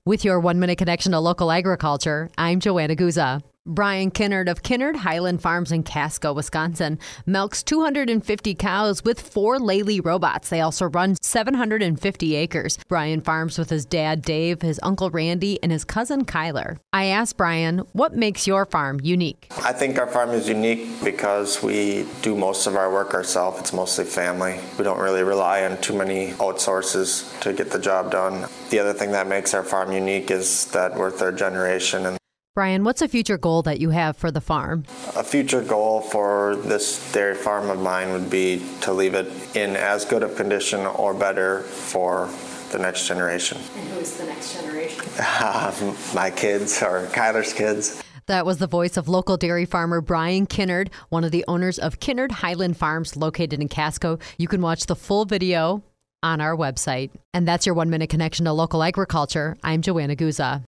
With your 1-minute connection to local agriculture, I'm Joanna Guza. Brian Kinnard of Kinnard Highland Farms in Casco, Wisconsin, milks 250 cows with 4 Lely robots. They also run 750 acres. Brian farms with his dad, Dave, his uncle, Randy, and his cousin, Kyler. I asked Brian, what makes your farm unique? I think our farm is unique because we do most of our work ourselves. It's mostly family. We don't really rely on too many outsources to get the job done. The other thing that makes our farm unique is that we're third generation. Brian, what's a future goal that you have for the farm? A future goal for this dairy farm of mine would be to leave it in as good a condition or better for the next generation. And who's the next generation? My kids or Kyler's kids. That was the voice of local dairy farmer Brian Kinnard, one of the owners of Kinnard Highland Farms located in Casco. You can watch the full video on our website. And that's your 1-minute connection to local agriculture. I'm Joanna Guza.